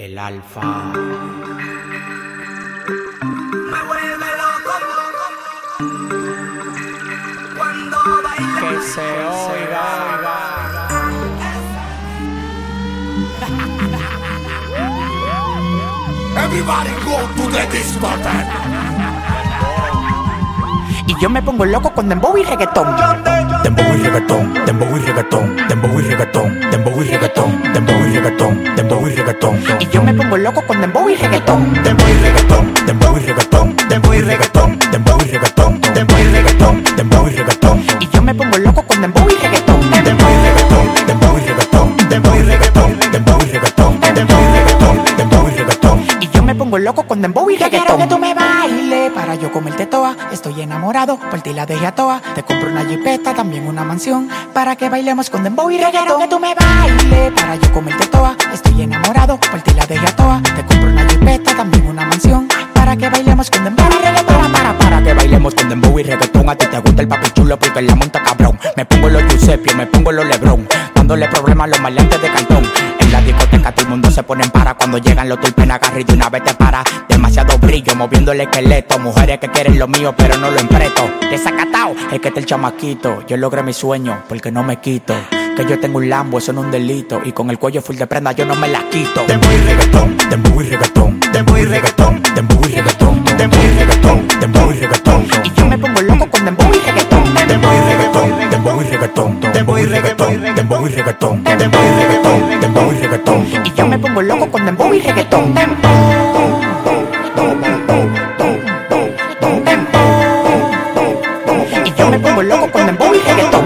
El alfa. Me vuelve loco cuando baila. Que se oiga. Everybody go to the discotheque. Y yo me pongo loco con dembow y reggaetón. Dembow y reggaetón, dembow y reggaetón, dembow y reggaetón, dembow y reggaetón, dembow y reggaetón, dembow y reggaetón. Y yo me pongo loco con dembow y reggaetón. Dembow y reggaetón, dembow y reggaetón, dembow y reggaetón, dembow y reggaetón, dembow y reggaetón, dembow y reggaetón. Y yo me pongo loco con dembow y reggaetón. Dembow y reggaetón, dembow y reggaetón, dembow y reggaetón, dembow y reggaetón, dembow y reggaetón, dembow y reggaetón. Y yo me pongo loco con dembow y reggaetón. Quiero que tú me bailes para yo comerte toa. Estoy enamorado, por ti la dejé a toa. Te compro una jipeta, también una mansión, para que bailemos con dembow y reggaetón. Quiero que tú me bailes para yo comerte toa. Estoy enamorado, por ti la dejé a toa. Te compro una jipeta, también una mansión, para que bailemos con dembow y reggaetón. Para que bailemos con dembow y reggaetón. A ti te gusta el papi chulo porque la monta cabrón. Me pongo los Giuseppe, me pongo los Lebron, dándole problemas a los maleantes de cartón. En la discoteca todo el mundo se pone en para. Cuando llegan los tulpen agarra y de una vez te para. Demasiado brillo moviendo el esqueleto. Mujeres que quieren lo mío pero no lo empreto. Desacatao, es que está el chamaquito. Yo logré mi sueño porque no me quito. Que yo tengo un Lambo, eso no es un delito. Y con el cuello full de prenda yo no me la quito. Dembow y reggaetón, dembow y reggaetón, dembow y reggaetón, dembow y reggaetón, dembow y reggaetón, dembow y reggaetón. Y yo me pongo loco con dembow y reggaetón. Dembow y reggaetón, dembow y reggaetón, dembow y reggaetón, dembow y reggaetón, dembow y reggaetón, dembow y reggaetón. Y yo me pongo loco con dembow y reggaetón. Y yo me pongo loco con dembow y reggaetón.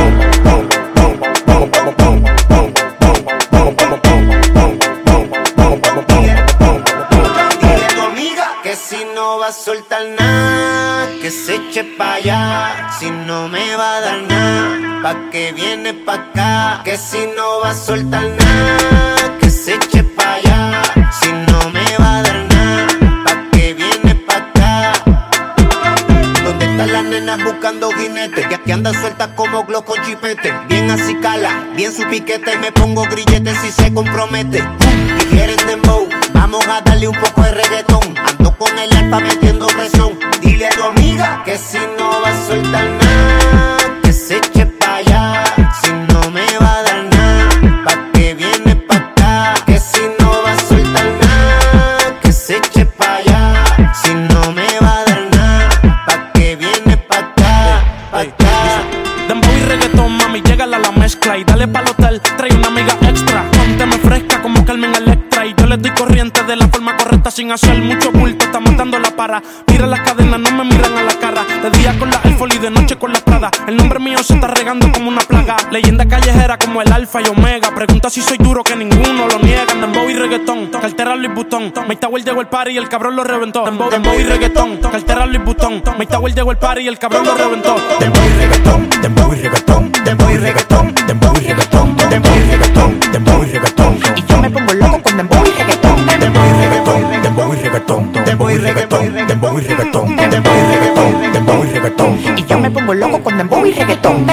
Dile a tu amiga que si no va a soltar nada, que se eche pa' allá. Si no me va a dar nada, pa' que viene pa' acá. Que si no va a soltar nada, que se eche pa' allá. Si no me va a dar nada, pa' que viene pa' acá. ¿Dónde están las nenas buscando jinetes? Que anda suelta como glow con chipete. Bien así cala, bien su piquete. Me pongo grillete si se compromete. Y quieren dembow, vamos a darle un poco de reggaetón. Ando con el alfa metiendo presión. Dile a tu amiga que si no va a soltar nada, que se eche pa' allá. Si no me va a dar nada, pa' que viene pa' acá. Que si no va a soltar nada, que se eche pa' allá. Si no me va a dar nada, pa' que viene pa' acá, pa' acá. Dembow y reggaetón, mami, llégala a la mezcla y dale pa'l hotel, trae una amiga extra. Pónteme fresca como Carmen Electra y yo le doy corriente de la forma correcta sin hacer mucho bulto. Estamos dando la para. Mira las cadenas, no me miran a la cara. De día con la iPhone y de noche con la Prada. El nombre mío se está regando como una plaga. Leyenda callejera como el Alfa y Omega. Pregunta si soy duro que ninguno lo niega. Dembow y reggaetón, cartera Louis Vuitton. Mike Tower llegó el party y el cabrón lo reventó. Dembow y reggaetón, cartera Louis Vuitton. Mike Tower llegó el party y el cabrón lo reventó. Dembow y reggaetón, dembow y reggaetón, dembow y reggaetón, dembow y reggaetón, dembow y reggaetón, dembow y reggaetón. Y yo me pongo loco con dembow y reggaetón. Dembow y reggaetón, dembow y reggaetón, dembow y reggaetón, dembow y reggaetón, dembow y reggaetón, dembow y reggaetón. Y yo me pongo loco con dembow y reggaetón.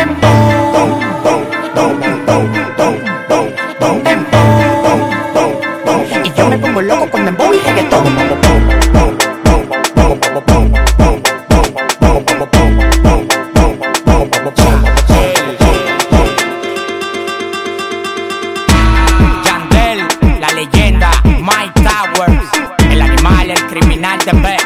Y yo me pongo loco con dembow y reggaetón. Yandel, la leyenda, Mike Towers, el animal, el criminal de B.